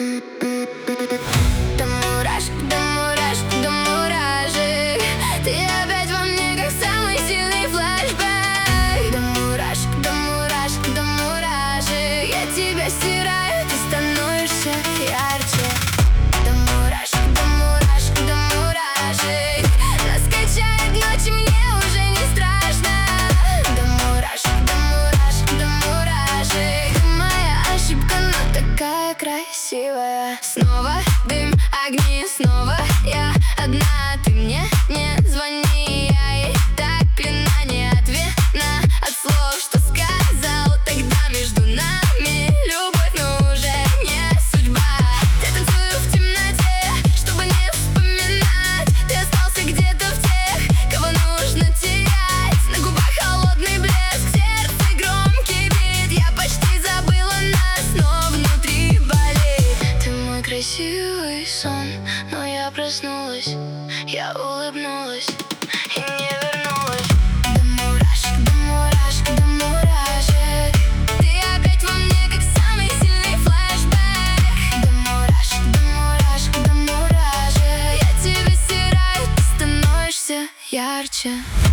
До мурашек, до мурашек, до мурашек. Ты опять во мне, как самый сильный флешбэк. До мурашек, до мурашек, до мурашек. Я тебя стираю, ты становишься ярче. До мурашек, до мурашек, до мурашек. Нас качает ночь, и мне уже не страшно. До мурашек, до мурашек, до мурашек. Ты моя ошибка, но такая красивая. Снова дым, огни, снова я одна. Ты мне не звони, я и так пьяна, не ответна от слов, что сказал тогда между нами. Любовь, но уже не судьба. Я танцую в темноте, чтобы не вспоминать. Ты остался где-то в тех, кого нужно терять. На губах холодный блеск, сердце громкий бит. Я почти забыла нас, но внутри болит. Ты мой красивый сон, но я проснулась. Я улыбнулась и не вернулась. До мурашек, до мурашек, до мурашек. Ты опять во мне, как самый сильный флешбэк. До мурашек, до мурашек, до мурашек. Я тебя стираю, ты становишься ярче.